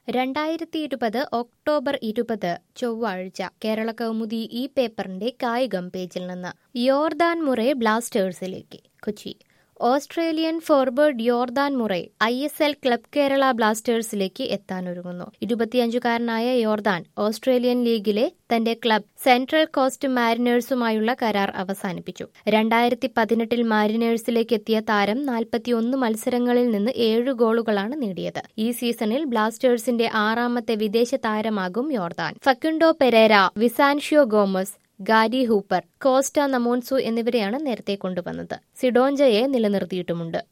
2020 October 20 ചൊവ്വാഴ്ച കേരള കൗമുദി ഈ പേപ്പറിന്റെ കായികം പേജിൽ നിന്ന് യോർദാൻ മുറെ ബ്ലാസ്റ്റേഴ്സിലേക്ക് Kochi Australian forward Jordan Murray ISL club Kerala ബ്ലാസ്റ്റേഴ്സിലേക്ക് എത്താനൊരുങ്ങുന്നു. 25-കാരനായ യോർദാൻ ഓസ്ട്രേലിയൻ ലീഗിലെ തന്റെ ക്ലബ് സെൻട്രൽ കോസ്റ്റ് മാരിനേഴ്സുമായുള്ള കരാർ അവസാനിപ്പിച്ചു. 2018 മാരിനേഴ്സിലേക്ക് എത്തിയ താരം 41 മത്സരങ്ങളിൽ നിന്ന് 7 ഗോളുകളാണ് നേടിയത്. ഈ സീസണിൽ ബ്ലാസ്റ്റേഴ്സിന്റെ 6ാമത്തെ വിദേശ താരമാകും Jordan. Facundo Pereira, Vicente Gomez, Gary Hooper, Costa Nhamoinesu എന്നിവരെയാണ് നേരത്തെ കൊണ്ടുവന്നത്. സിഡോഞ്ചയെ നിലനിർത്തിയിട്ടുമുണ്ട്.